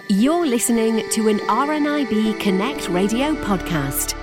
You're listening to an RNIB Connect radio podcast.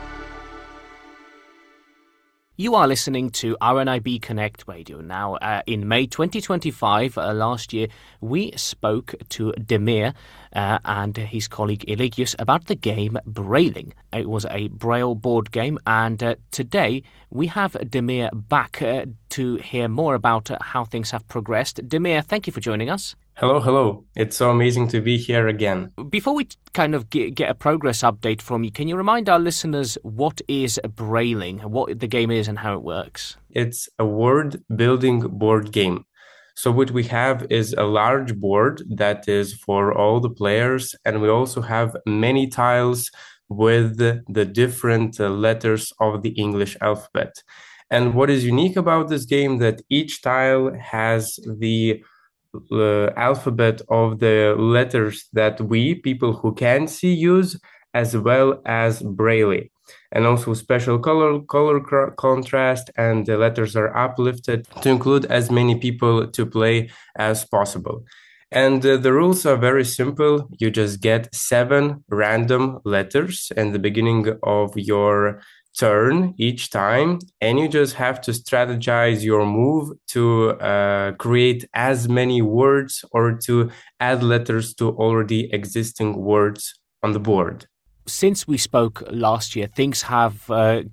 You are listening to RNIB Connect Radio. Now, in May 2025, last year, we spoke to Demir and his colleague Eligius about the game Brailing. It was a Braille board game, and today we have Demir back to hear more about how things have progressed. Demir, thank you for joining us. Hello. It's so amazing to be here again. Before we kind of get a progress update from you, can you remind our listeners what is Brailing, what the game is and how it works? It's a word-building board game. So what we have is a large board that is for all the players, and we also have many tiles with the different letters of the English alphabet. And what is unique about this game that each tile has the alphabet of the letters that we, people who can see, use, as well as Braille. And also special color contrast, and the letters are uplifted to include as many people to play as possible. And the rules are very simple. You just get 7 random letters in the beginning of your turn each time, and you just have to strategize your move to create as many words or to add letters to already existing words on the board. Since we spoke last year, things have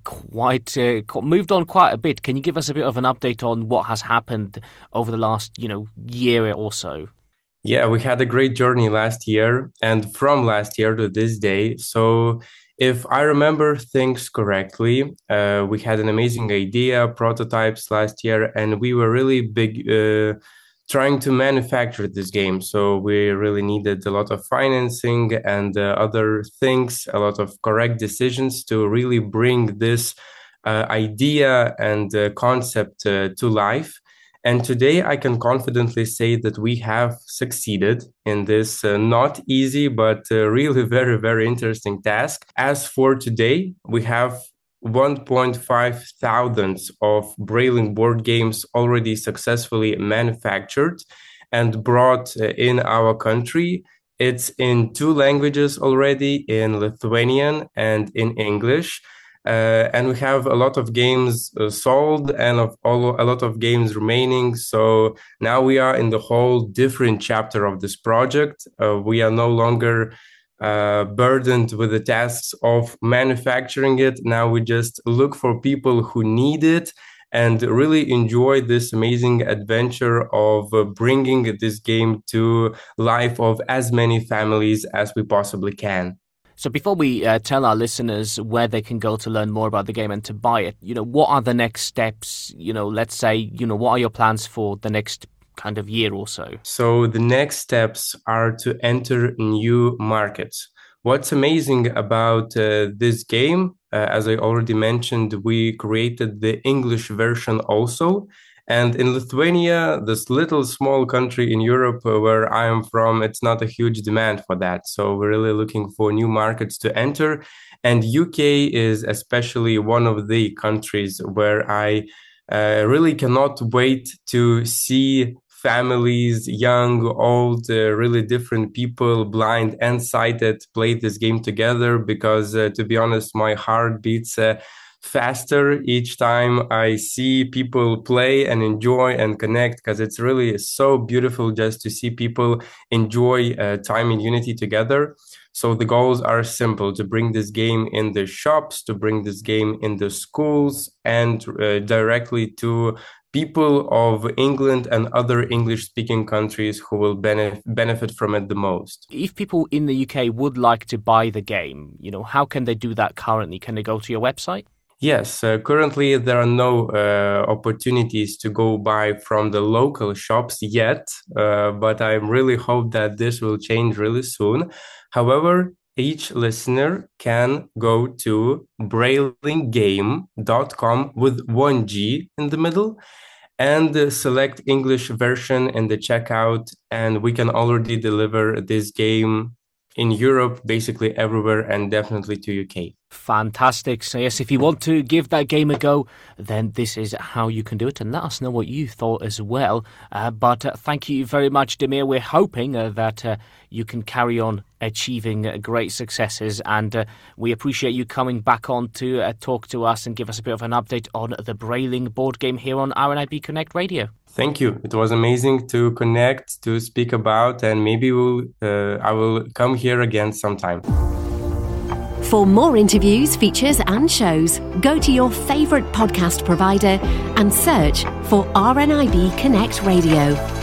moved on quite a bit. Can you give us a bit of an update on what has happened over the last, year or so? Yeah, we had a great journey last year, and from last year to this day. So if I remember things correctly, we had an amazing idea, prototypes last year, and we were really big trying to manufacture this game. So we really needed a lot of financing and other things, a lot of correct decisions to really bring this idea and concept to life. And today I can confidently say that we have succeeded in this not easy, but really very, very interesting task. As for today, we have 1.5 thousands of Brailing board games already successfully manufactured and brought in our country. It's in 2 languages already, in Lithuanian and in English. And we have a lot of games sold and a lot of games remaining. So now we are in the whole different chapter of this project. We are no longer burdened with the tasks of manufacturing it. Now we just look for people who need it and really enjoy this amazing adventure of bringing this game to life of as many families as we possibly can. So before we tell our listeners where they can go to learn more about the game and to buy it, what are the next steps? Let's say, what are your plans for the next kind of year or so? So the next steps are to enter new markets. What's amazing about this game, as I already mentioned, we created the English version also. And in Lithuania, this little small country in Europe where I am from, it's not a huge demand for that. So we're really looking for new markets to enter. And UK is especially one of the countries where I really cannot wait to see families, young, old, really different people, blind and sighted, play this game together. Because to be honest, my heart beats faster each time I see people play and enjoy and connect, because it's really so beautiful just to see people enjoy time in unity together. So the goals are simple: to bring this game in the shops, to bring this game in the schools, and directly to people of England and other English-speaking countries who will benefit from it the most. If people in the UK would like to buy the game, how can they do that currently? Can they go to your website? Yes, currently there are no opportunities to go buy from the local shops yet, but I really hope that this will change really soon. However, each listener can go to braillinggame.com with 1G in the middle and select English version in the checkout, and we can already deliver this game in Europe, basically everywhere, and definitely to UK. Fantastic. So yes, if you want to give that game a go, then this is how you can do it, and let us know what you thought as well. But thank you very much, Damir. We're hoping that you can carry on achieving great successes, and we appreciate you coming back on to talk to us and give us a bit of an update on the Brailing board game here on RNIB Connect Radio. Thank you. It was amazing to connect, to speak about, and maybe I will come here again sometime. For more interviews, features and shows, go to your favourite podcast provider and search for RNIB Connect Radio.